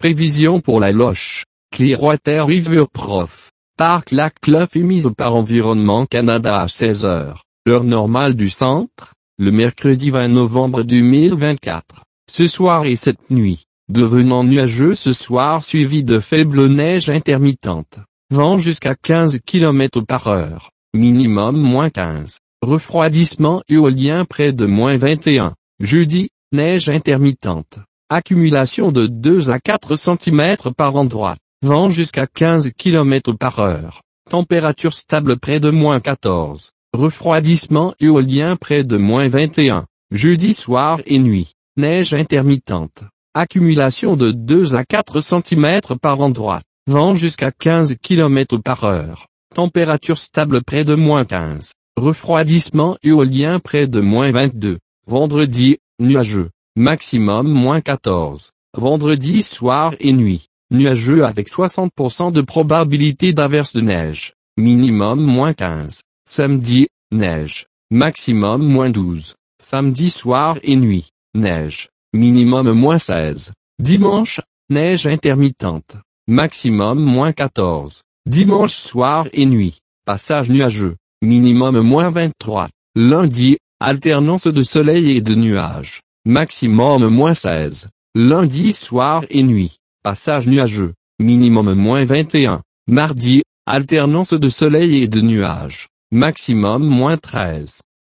Prévision pour la Loche. Clearwater River Prof. Parc Lac Cluff émise par Environnement Canada à 16h, heure normale du centre, le mercredi 20 novembre 2024. Ce soir et cette nuit, devenant nuageux ce soir suivi de faible neige intermittente. Vent jusqu'à 15 km/h, minimum -15. Refroidissement éolien près de -21. Jeudi, neige intermittente. Accumulation de 2 à 4 cm par endroit. Vent jusqu'à 15 km/h. Température stable près de -14. Refroidissement éolien près de -21. Jeudi soir et nuit. Neige intermittente. Accumulation de 2 à 4 cm par endroit. Vent jusqu'à 15 km/h. Température stable près de -15. Refroidissement éolien près de -22. Vendredi, nuageux. Maximum -14. Vendredi soir et nuit. Nuageux avec 60% de probabilité d'averse de neige. Minimum -15. Samedi, neige. Maximum -12. Samedi soir et nuit. Neige. Minimum -16. Dimanche, neige intermittente. Maximum -14. Dimanche soir et nuit. Passage nuageux. Minimum -23. Lundi, alternance de soleil et de nuages. Maximum -16. Lundi soir et nuit. Passage nuageux. Minimum -21. Mardi, alternance de soleil et de nuages. Maximum -13.